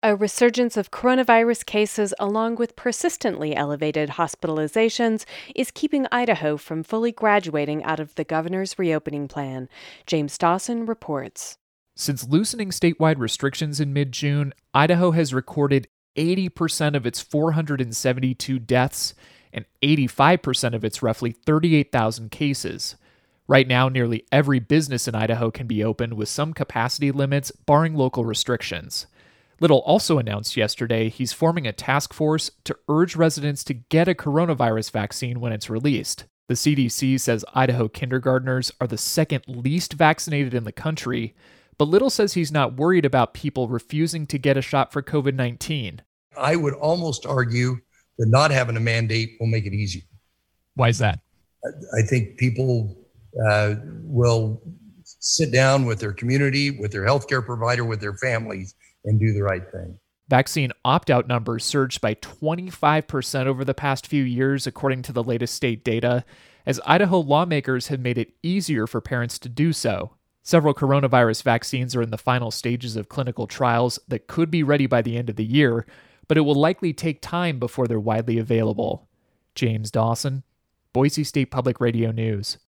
A resurgence of coronavirus cases, along with persistently elevated hospitalizations, is keeping Idaho from fully graduating out of the governor's reopening plan. James Dawson reports. Since loosening statewide restrictions in mid-June, Idaho has recorded 80% of its 472 deaths and 85% of its roughly 38,000 cases. Right now, nearly every business in Idaho can be opened with some capacity limits, barring local restrictions. Little also announced yesterday he's forming a task force to urge residents to get a coronavirus vaccine when it's released. The CDC says Idaho kindergartners are the second least vaccinated in the country, but Little says he's not worried about people refusing to get a shot for COVID-19. I would almost argue that not having a mandate will make it easier. Why is that? I think people will sit down with their community, with their healthcare provider, with their families, and do the right thing. Vaccine opt-out numbers surged by 25% over the past few years, according to the latest state data, as Idaho lawmakers have made it easier for parents to do so. Several coronavirus vaccines are in the final stages of clinical trials that could be ready by the end of the year, but it will likely take time before they're widely available. James Dawson, Boise State Public Radio News.